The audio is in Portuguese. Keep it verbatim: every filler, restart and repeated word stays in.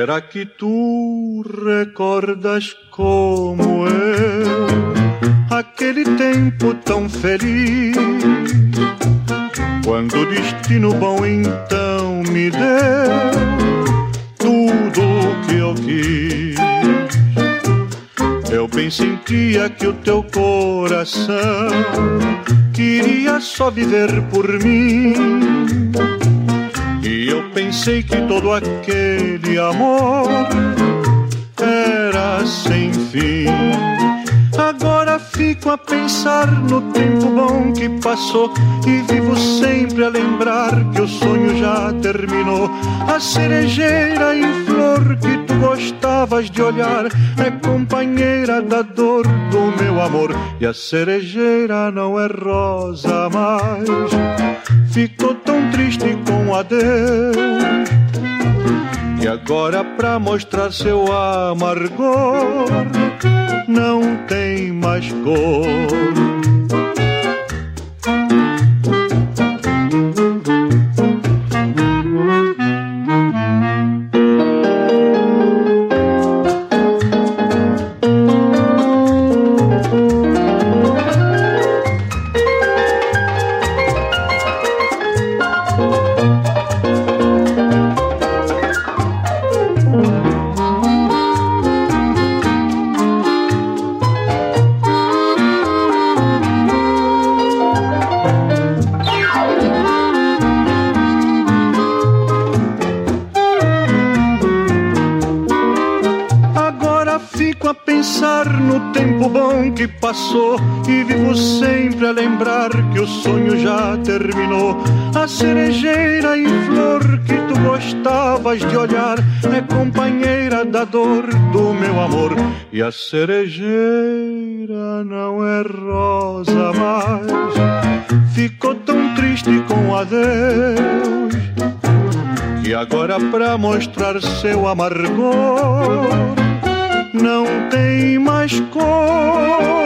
Será que tu recordas como eu aquele tempo tão feliz, quando o destino bom então me deu tudo o que eu quis? Eu bem sentia que o teu coração queria só viver por mim, e eu pensei que todo aquele amor era sem fim. Agora fico a pensar no tempo bom que passou e vivo sempre a lembrar que o sonho já terminou. A cerejeira em flor que tu gostavas de olhar é companheira da dor do meu amor. E a cerejeira não é rosa mais, ficou tão triste com o adeus. E agora pra mostrar seu amargor não tem mais cor. Passou e vivo sempre a lembrar que o sonho já terminou. A cerejeira em flor que tu gostavas de olhar é companheira da dor do meu amor. E a cerejeira não é rosa mais, ficou tão triste com o adeus, que agora pra mostrar seu amargor não tem mais cor.